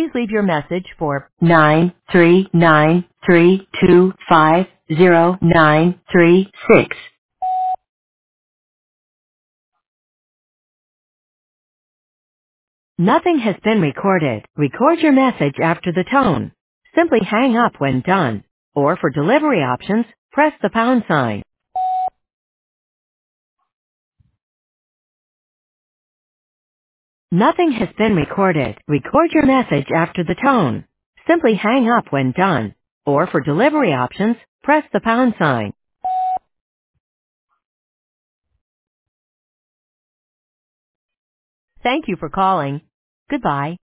Please leave your message for 93932500936. Nothing has been recorded. Record your message after the tone. Simply hang up when done. Or for delivery options, press the pound sign. Nothing has been recorded. Record your message after the tone. Simply hang up when done. Or for delivery options, press the pound sign. Thank you for calling. Goodbye.